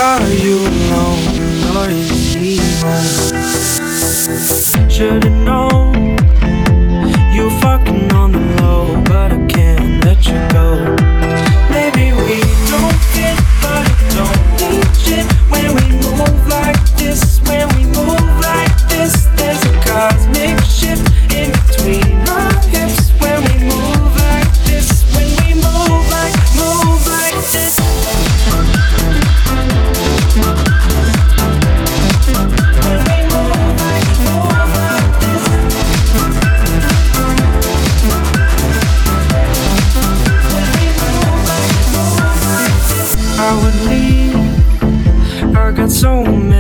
Are you alone or is he home? Should've known you were fucking on the low, but I can't let you go. Maybe we don't fit, but it don't mean shit when we move like this. When we move like this, there's a cosmic shift in between our hips. When we move like this, when we move like this. I would leave. I got so